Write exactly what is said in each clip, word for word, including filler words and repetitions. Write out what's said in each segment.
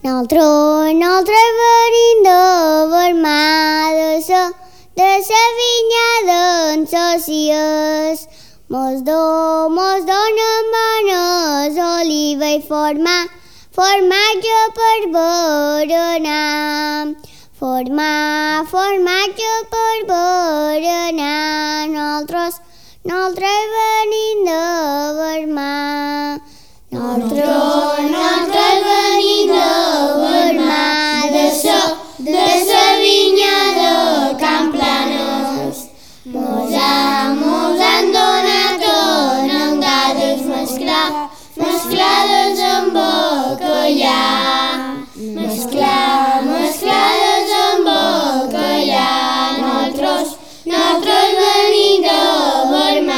Nosaltres, nosaltres venim de Vermà, de sa, de sa vinya d'en Socias. Mos do, mos donen bones oliva i forma, formatge per berenar. Formar, formatge per berenar. Nosaltres, nosaltres venim de Vermà. Nosaltres, nosaltres venim de Vermà, de sa, de sa vinya de Can Planes. Mos han, mos han donat onengades mesclar, mesclades amb bacallà. Mesclar, mesclades amb bacallà. Nosaltres, nosaltres venim de Vermà.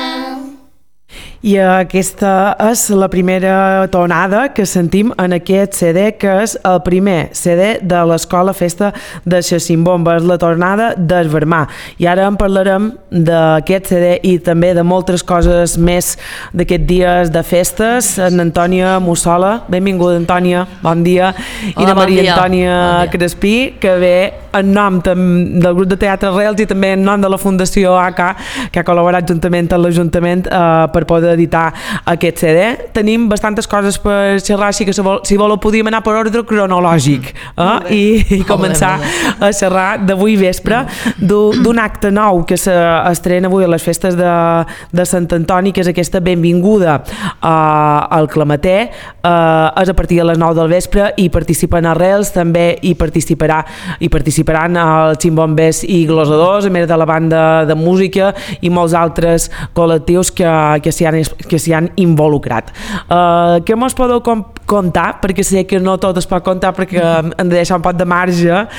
I aquesta és la primera tonada que sentim en aquest C D, que és el primer C D de l'Escola Festa de Xacimbomba, és la tornada del Vermà. I ara en parlarem d'aquest C D i també de moltes coses més d'aquests dies de festes. En Antònia Mussola, benvinguda Antònia, bon dia. Hola, I de Maria bon Antònia bon Crespí, que ve en nom del grup de teatre Arrels i també en nom de la Fundació A C A, que ha col·laborat juntament amb l'Ajuntament eh, per poder editar aquest C D. Tenim bastantes coses per xerrar, així que si, vol, si voleu podíem anar per ordre cronològic eh? I, i començar a xerrar d'avui vespre d'un acte nou que s'estrena avui a les festes de, de Sant Antoni, que és aquesta benvinguda eh, al Clamater. Eh, és a partir de les nou del vespre i participen Arrels, també hi participarà hi participaran els ximbombers i glosadors, a més de la banda de música i molts altres col·lectius que, que s'hi han, que s'hi han involucrat. Uh, què mos podeu contar? Perquè sé que no tot es pot contar perquè hem de deixar un pot de marge uh,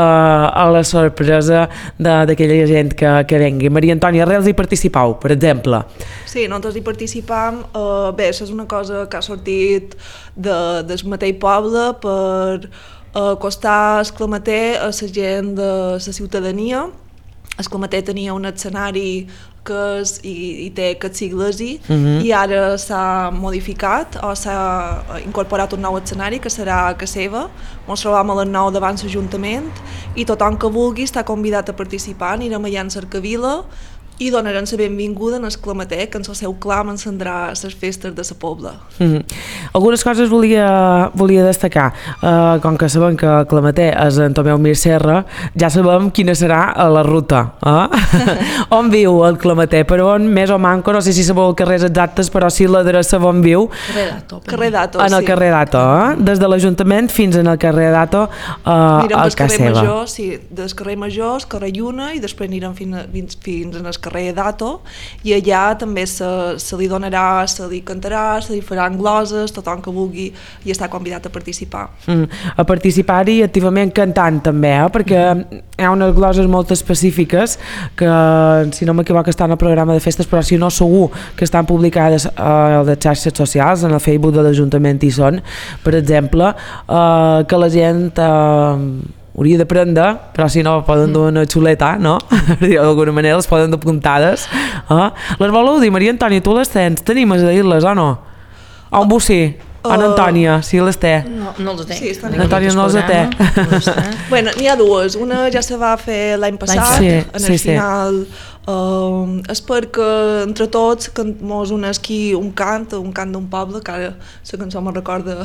a la sorpresa d'aquella gent que, que vengui. Maria Antònia, Arrels hi participau, per exemple? Sí, nosaltres hi participam. Uh, bé, és una cosa que ha sortit de, del mateix poble per acostar el Clamater a la gent de la ciutadania. El Clamater tenia un escenari que és, i, i té aquest siglesi, uh-huh. i ara s'ha modificat o s'ha incorporat un nou escenari que serà a casa seva. Ens trobam a les nou davant l'Ajuntament i tothom que vulgui està convidat a participar. Anirem allà en Cercavila i donaran la benvinguda en el Clamater, que en el seu clam encendrà les festes de la pobla. Mm-hmm. Algunes coses volia, volia destacar. Uh, com que sabem que el Clamater és en Tomeu Mir Serra, ja sabem quina serà la ruta. Eh? On viu el Clamater? Per on, més o manco, no sé si sabeu els carrers exactes, però sí l'adreça on viu. Carrer Dato. Carrer Dato, en el sí. carrer Dato, eh? Des de l'Ajuntament fins en el carrer Dato, uh, anirem al casa seva. Major, sí, del carrer Major, el carrer Lluna, i després anirem fins, fins, fins en el carrer Dato, i allà també se, se li donarà, se li cantarà, se li faran gloses, tothom que vulgui i està convidat a participar. Mm, a participar-hi activament cantant també, eh? Perquè hi ha unes gloses molt específiques que, si no m'equivoco, estan al programa de festes, però si no segur que estan publicades a les xarxes socials, en el Facebook de l'Ajuntament hi són, per exemple, eh, que la gent eh, hauria d'aprendre, però si no poden dur una xuleta, no? D'alguna manera les poden dur puntades. Eh? Les voleu dir, Maria Antònia, tu les tens? T'animes a dir-les o no? O en Bocí? O en Antònia, si les té? No, no les té. Sí, estan Antònia no les té. Bueno, n'hi ha dues. Una ja se va fer l'any passat, sí, en el sí, final. Uh, és perquè entre tots mos uneix aquí un cant, un cant d'un poble, que ara la cançó me'n recorda.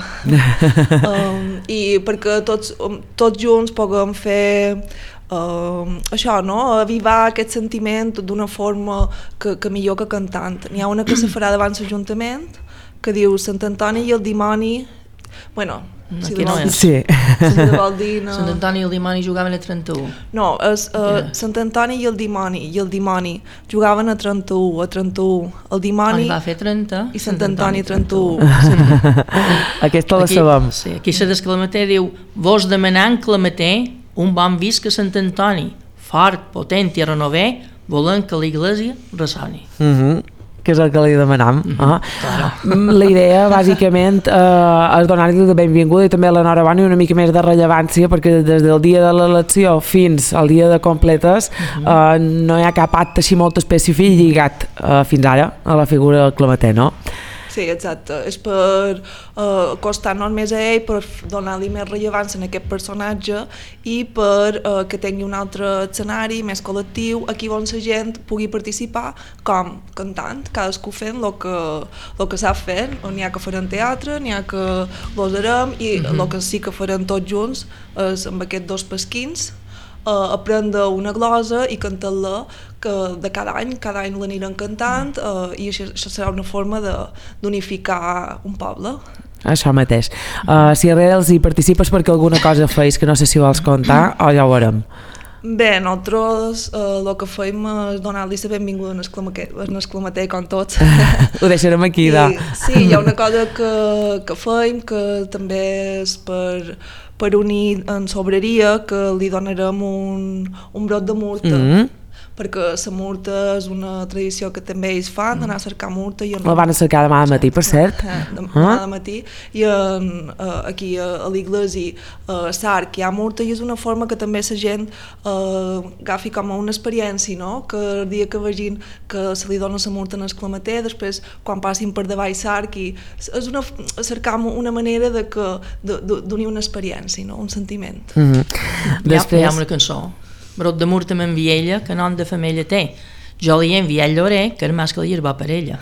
um, I perquè tots, tots junts puguem fer uh, això, no? Avivar aquest sentiment d'una forma que, que millor que cantant. N'hi ha una que se farà davant l'Ajuntament, que diu Sant Antoni i el dimoni. Bueno, si aquí no és. Sí. Si vol dir, no. Sant Antoni i el dimoni jugaven a trenta-u. No, és uh, Sant Antoni i el dimoni, i el dimoni jugaven a trenta-u, a trenta-u, el dimoni va fer trenta i Sant Antoni trenta-u. Sí. Aquesta la aquí, sabem. Sí, aquí se des Clamater diu: vos demanant Clamater un bon visc a Sant Antoni, fort, potent i renover, volent que l'església ressoni. Mhm. Que és el que li demanam. Mm-hmm. eh? Claro. La idea, bàsicament, eh, és donar-li la benvinguda i també l'enhorabona i una mica més de rellevància, perquè des del dia de l'elecció fins al dia de completes mm-hmm. eh, no hi ha cap acte així molt específic lligat eh, fins ara a la figura del Clamater, no? Sí, exacte. És per uh, acostar-nos més a ell, per donar-li més rellevància en aquest personatge i per uh, que tingui un altre escenari més col·lectiu, aquí on la gent pugui participar com cantant, cadascú fent el que, lo que sap fer. N'hi ha que farem teatre, n'hi ha que l'osarem i el mm -hmm. que sí que farem tots junts és amb aquests dos pesquins Uh, aprendre una glosa i cantar-la que de cada any, cada any l'anirem cantant uh, i això, això serà una forma d'unificar un poble. Això mateix. Uh, si Arrels hi participes perquè alguna cosa feis que no sé si vols contar o ja ho veurem. Bé, nosaltres el uh, que feim és donar-li la benvinguda en exclamater com tots. Ho deixarem aquí, I, de... Sí, hi ha una cosa que, que feim que també és per per unir en sobreria, que li donarem un, un brot de murta, mm-hmm. perquè la murta és una tradició que també ells fan, d'anar a cercar murta. I en... La van a cercar demà al matí, per cert. Demà al matí, i en, uh, aquí a, a l'església a uh, Sarc hi ha murta i és una forma que també la gent uh, agafi com a una experiència, no? Que el dia que vegin que se li dona la murta en el clamater, després quan passin per davall Sarc, i és una, cercar una manera de que, d'unir una experiència, no? Un sentiment. Mm-hmm. Després... Hi ha una cançó, Brot de murta m'enviella, que nom de femella té. Jo li he enviat llorer, que el mascle hi va per ella.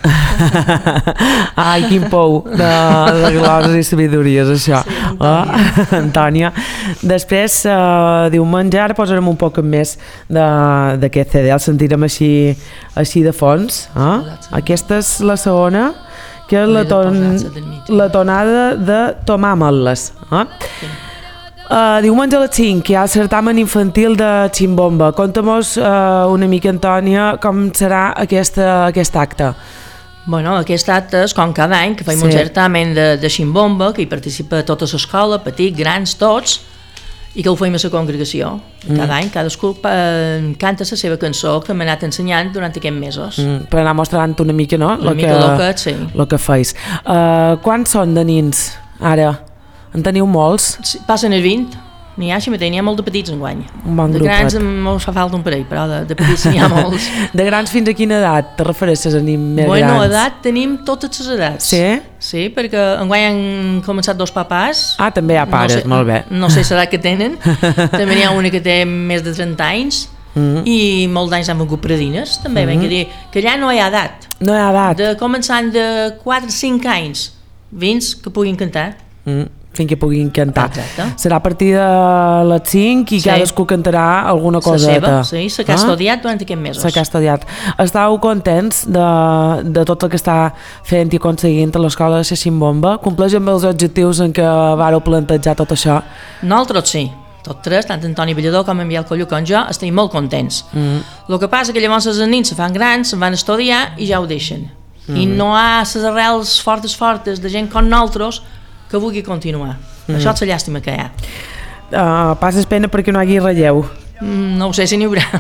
Ai, quin pou de, de gloses i sabidories, això. Sí, Antònia. Oh, Antònia. Després, uh, diumenge, ara posarem un poc més d'aquest C D, el sentirem així, així de fons. Eh? Aquesta és la segona, que és la, ton, la tonada de Tomar Ametles. Eh? Sí. Uh, diumenge a les cinc hi ha el certamen infantil de Ximbomba. Conta-mos uh, una mica, Antònia, com serà aquesta, aquest acte. Bueno, aquest acte és com cada any que fem sí. un certamen de, de Ximbomba, que hi participa tota l'escola, petits, grans, tots, i que ho fem a la congregació. Cada mm. any cadascú uh, canta la seva cançó que m'ha anat ensenyant durant aquests mesos. Mm, per anar mostrant una mica, no? Una lo mica que, el que, sí. Lo que feis. Uh, quants són de nins, ara? En teniu molts? Sí, passen els vint. N'hi ha així mateix, n'hi ha molt de petits enguany. Un bon de grupet. grans em fa falta un parell, però de, de petits n'hi ha molts. De grans fins a quina edat te refereixes a nins més bueno, grans? Bueno, edat tenim totes les edats. Sí? Sí, perquè enguany han començat dos papàs. Ah, també hi ha pares, no sé, molt bé. No sé l'edat que tenen. També n'hi ha una que té més de trenta anys. Mm-hmm. I molts d'anys han vengut predines, també. Mm-hmm. Ben, que, dir, que allà no hi ha edat. No hi ha edat. De començant de quatre a cinc anys fins que puguin cantar. Mm. Fins que puguin cantar. Exacte. Serà a partir de les cinc i sí. cadascú cantarà alguna cosa. La seva, sí, la que ha estudiat durant aquests mesos. La que ha estudiat. Estàu contents de, de tot el que està fent i aconseguint a l'escola de Ximbomba? Compleix amb els objectius en què vareu plantejar tot això? Nosaltres sí. Tots tres, tant Antoni Ballador com en Biel Collo com jo, estem molt contents. Mm. El que passa que llavors els nens se fan grans, se'n van estudiar i ja ho deixen. Mm. I no hi ha les arrels fortes fortes de gent com nosaltres que vulgui continuar. Mm. Això és la llàstima que hi ha. Uh, passes pena perquè no hi hagi relleu. Mm, no ho sé si n'hi haurà.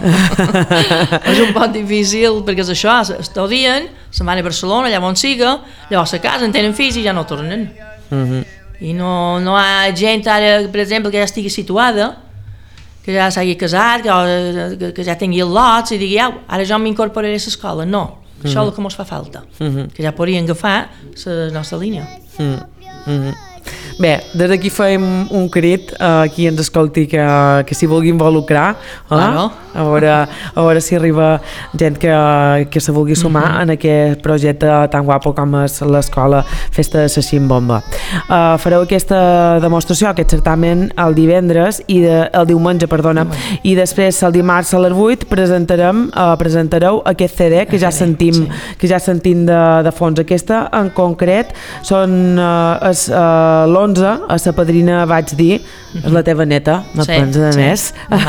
És un poc difícil perquè és això, estudien, se'n van a Barcelona, allà on siga, llavors a casa en tenen fills i ja no tornen. Mm-hmm. I no, no hi ha gent ara, per exemple, que ja estigui situada, que ja s'hagi casat, que, que, que ja tingui el lots i digui, au, ara jo m'incorporaré a l'escola. No, això mm-hmm. és el que mos fa falta. Mm-hmm. Que ja podrien agafar la nostra línia. Mm. Mm-hmm. Bé, des d'aquí fem un crit a qui ens escolti que, que s'hi vulgui involucrar, eh? Claro. a, veure, a veure si arriba gent que, que se vulgui sumar mm-hmm. en aquest projecte tan guapo com és l'escola Festa de la Ximbomba. Uh, fareu aquesta demostració, aquest certamen el divendres i de, el diumenge, perdona, mm-hmm. i després el dimarts a les vuit presentarem, uh, presentareu aquest C D que ja sentim, sí. que ja sentim de, de fons. Aquesta en concret són uh, es, uh, l'onze, a sa padrina vaig dir, és la teva neta, no sí, pensa de sí. més.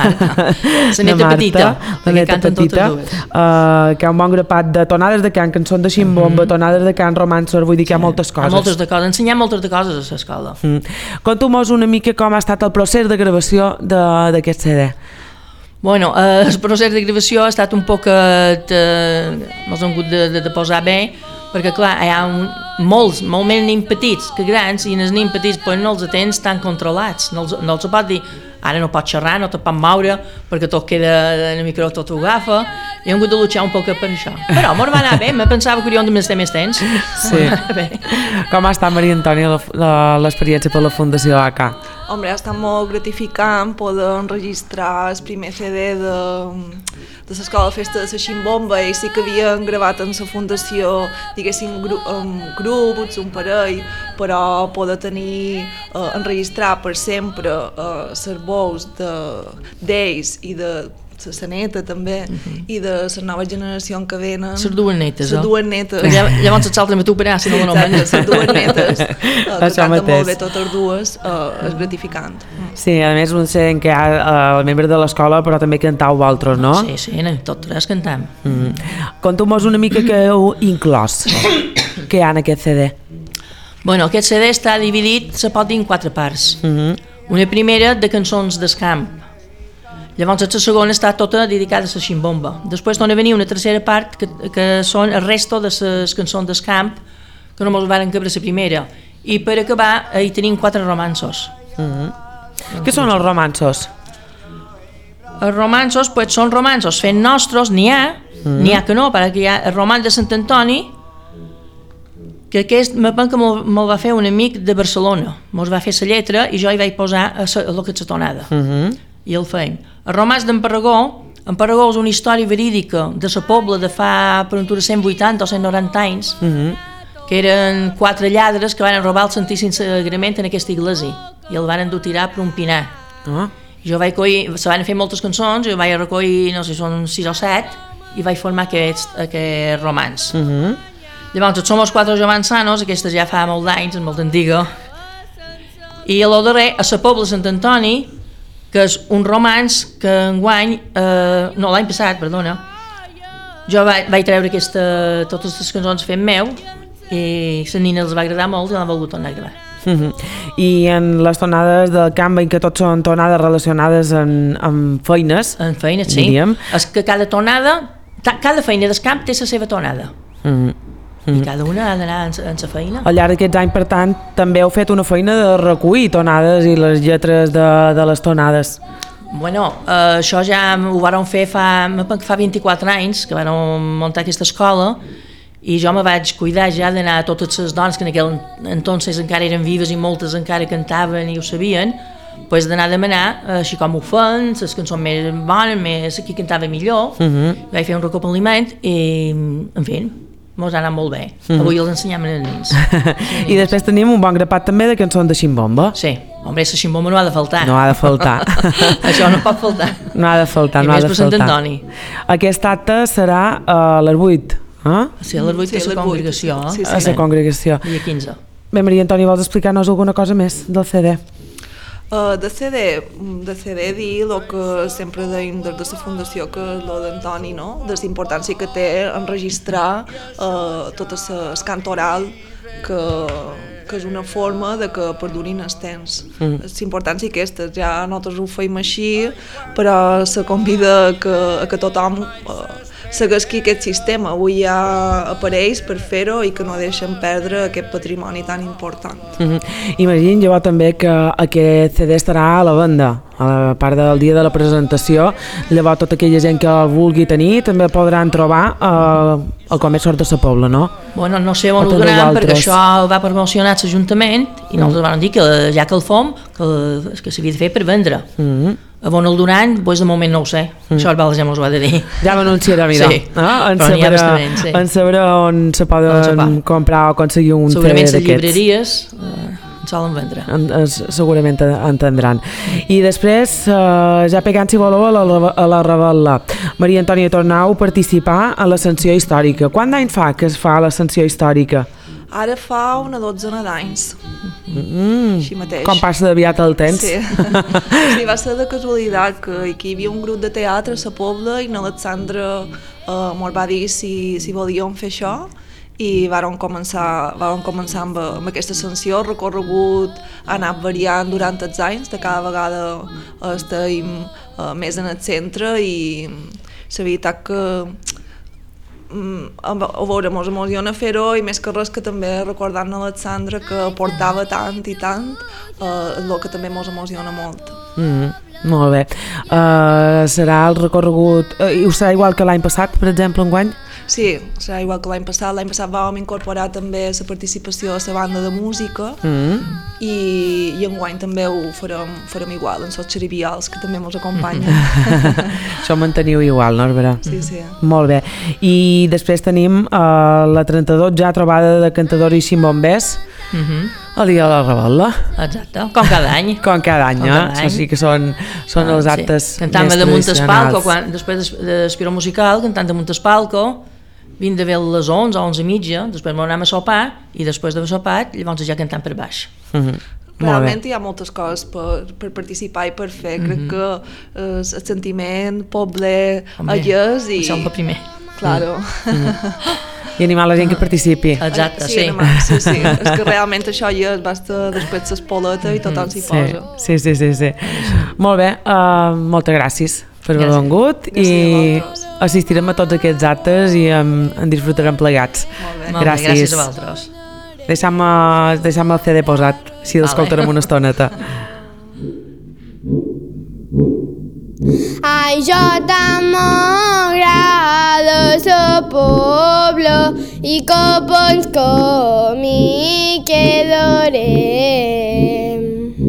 La neta petita, la neta petita, uh, que hi ha un bon grapat de tonades de can, cançons de Ximbomba, mm-hmm. tonades de can, romanços, vull dir que hi ha moltes coses. Hi ha moltes de coses, ensenyar moltes de coses a l'escola. Mm. Conta-mos una mica com ha estat el procés de gravació d'aquest C D. Bueno, eh, el procés de gravació ha estat un poc eh, m'ha hagut de, de, de posar bé, perquè clar, hi ha un, molts, molt més nens petits que grans i els nens petits pues, no els tens tan controlats, no els, no els pot dir ara no pot xerrar, no te pot moure, perquè tot queda en el micro, tot ho agafa, i hem hagut de luchar un poc per això. Però mos va anar bé, me pensava que hauríem de més temps. Sí. Com ha estat, Maria Antònia, l'experiència per la Fundació A C A? Hombre, ha estat molt gratificant poder enregistrar el primer C D de, de l'escola de festa de la Ximbomba, i sí que havien gravat en la fundació, diguéssim, gru, um, grups, un parell, però poder tenir, uh, enregistrar per sempre uh, les veus d'ells i de la saneta també, uh -huh. i de la nova generació que venen. Les dues netes, Les dues netes. Llavors et salta amb tu per allà, si no dono menys. Les dues netes, uh, que Això canten mateix. molt bé totes dues, uh, és gratificant. Sí, a més, un C D en què hi ha uh, membres de l'escola, però també cantau vosaltres, no? Sí, sí, tot tres cantam. Mm. Conta'm-nos una mica què heu inclòs, què hi ha en aquest C D. Bueno, aquest C D està dividit, se pot dir en quatre parts. Mm -hmm. Una primera de cançons d'escamp. Llavors la segona està tota dedicada a la ximbomba. Després torna a venir una tercera part que, que són el resto de les cançons d'escamp que no mos van cabre la primera. I per acabar hi tenim quatre romanços. Mm -hmm. Què són els romanços? Els romanços pues, són romanços fent nostres, n'hi ha, mm. n'hi ha que no, perquè hi ha el roman de Sant Antoni, que aquest me penso que me'l me va fer un amic de Barcelona, mos va fer la lletra i jo hi vaig posar a, sa, a lo que és la tonada. Mm -hmm. I el feim. El romàs d'en Parragó, en Parragó és una història verídica de la pobla de fa per un cent vuitanta o cent noranta anys, mm -hmm. que eren quatre lladres que van robar el Santíssim Sagrament en aquesta iglesia i el van endur tirar per un pinar. Oh. Jo vaig coir, se van fer moltes cançons, jo vaig recollir, no sé, són sis o set, i vaig formar aquest, aquest romans. Mm -hmm. Llavors, som els quatre germans sanos, aquesta ja fa molt d'anys, és molt antiga, i a lo darrer, a la pobla de Sant Antoni, que és un romans que enguany, eh, no, l'any passat, perdona, jo vaig, vaig treure aquesta, totes les cançons fent meu, i a la nina els va agradar molt i l'han volgut tornar a gravar. Uh-huh. I en les tonades del camp, en què tot són tonades relacionades amb, amb feines, en feines, sí, diríem. És que cada tonada, cada feina del camp té la seva tonada. Uh-huh. I cada una ha d'anar en sa feina. Al llarg d'aquests anys, per tant, també heu fet una feina de recollir tonades i les lletres de, de les tonades. Bueno, eh, això ja ho vàrem fer fa, fa vint-i-quatre anys, que vàrem muntar aquesta escola, i jo me vaig cuidar ja d'anar a totes les dones que en aquell entonces encara eren vives i moltes encara cantaven i ho sabien, pues d'anar a demanar així com ho fan, les cançons més bones, més, qui cantava millor, uh -huh. vaig fer un recopilament i, en fi, mos ha anat molt bé. Uh -huh. Avui els ensenyem als nens. I després tenim un bon grapat també de cançons de ximbomba. Sí, hombre, la ximbomba no ha de faltar. No ha de faltar. Això no pot faltar. No ha de faltar, I no ha de faltar. I més per per Sant Antoni. Aquest acte serà a les vuit. Eh? Sí, a les vuit sí, a la congregació. Sí, sí. A la congregació. Dia quinze. Bé, Maria Antònia, vols explicar-nos alguna cosa més del C D? Uh, de C D, de C D dir el que sempre deim des de la fundació, que és el d'Antoni, no? De la importància que té enregistrar uh, tot el cant oral, que, que és una forma de que perdurin el temps. Mm. La importància aquesta, ja nosaltres ho feim així, però se convida que, a que tothom uh, segueixi aquest sistema. Avui hi ha aparells per fer-ho i que no deixen perdre aquest patrimoni tan important. Mm-hmm. Imagino jo també que aquest C D estarà a la venda, a part del dia de la presentació. Llavors tota aquella gent que el vulgui tenir també podran trobar eh, el Comerç Sort de la Pobla, no? Bueno, no sé on ho donaran, perquè això va promocionar l'Ajuntament i mm. nosaltres vam dir que ja que el fom, que, que s'havia de fer per vendre. Mm. A on el donaran, doncs de moment no ho sé. Mm. Això el Val ja mos ho ha de dir. Ja m'anunciarà, mira. Sí, ah, en però n'hi ha bastament, sí. En saber on se poden on comprar o aconseguir un C D d'aquests. Segurament les llibreries eh, en solen vendre. En, segurament entendran. I després, eh, ja pegant, si voleu, a la, a la Rebel·la. Maria Antònia, tornau a participar a l'ascensió històrica. Quant d'any fa que es fa l'ascensió històrica? Ara fa una dotzena d'anys, mm, així mateix. Com passa d'aviat el temps. Sí. Sí, va ser de casualitat que aquí hi havia un grup de teatre a la Pobla i l'Alexandra eh, mos va dir si, si volíem fer això i vàrem començar, vàrem començar amb, amb aquesta ascensió. El recorregut ha anat variant durant els anys, de cada vegada estem eh, més en el centre i la veritat que a veure, mos emociona fer-ho i més que res que també recordant l'Alexandra que portava tant i tant, eh, el que també mos emociona molt. Mm, molt bé. Uh, serà el recorregut... Uh, I serà igual que l'any passat, per exemple, enguany? Sí, serà igual que l'any passat. L'any passat vam incorporar també la participació a la banda de música Mm. i, i enguany també ho farem, farem igual, amb els xeribials, que també ens acompanyen. Això ho manteniu igual, no, Barbara? Sí, sí. Molt bé. I després tenim uh, la trenta-dos ja trobada de cantadors i ximbombers, Uh -huh. el dia de la revetlla. Exacte, com cada any. Com cada any, Com eh? cada any. Això sí que són, són els actes sí. Cantant més damunt el palco, tradicionals. quan, després d'Espiro Musical, cantant damunt el palco, vint de vel les onze, onze i mitja, després m'anem a sopar, i després de sopat, llavors ja cantant per baix. Uh -huh. Realment hi ha moltes coses per, per participar i per fer. Crec que eh, el sentiment, poble, allès i... Això és el primer. Claro. I animar la gent que participi. Exacte, sí. sí. Animar, sí, sí. És que realment això ja es basta després l'espoleta i tothom s'hi Sí, posa. sí, sí, sí, sí. Molt bé, uh, moltes gràcies per haver Gràcies. vengut Gràcies i a vosaltres. assistirem a tots aquests actes i en, en disfrutarem plegats. Molt bé. Molt bé, Gràcies. gràcies a vosaltres. Deixa'm, deixa'm el C D posat, si l'escoltarem una estoneta. Ai, jo tant m'agrada sa pobla i que pens que m'hi quedarem.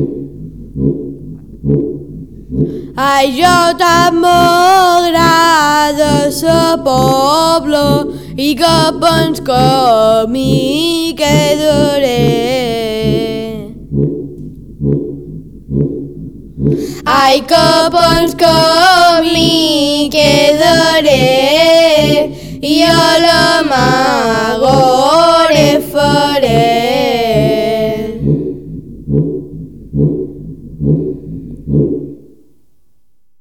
Ai, jo tant m'agrada sa pobla i que pens que m'hi quedarem. Ai, que pens que m'hi quedaré i a la mà